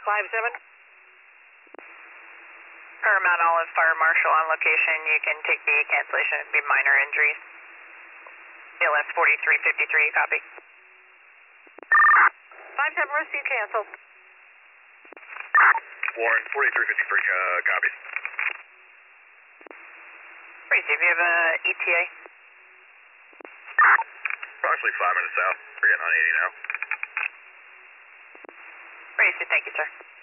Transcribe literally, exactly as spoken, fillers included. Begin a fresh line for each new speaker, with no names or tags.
five seven.
Paramount Olive Fire Marshal on location. You can take the cancellation. It'd be minor injuries. L S forty-three fifty-three, copy.
five seven, receive cancel.
Warren, forty-three fifty-three, uh, copy.
Receive, you have a E T A?
Approximately five minutes out. We're getting on eighty now.
Receive, thank you, sir.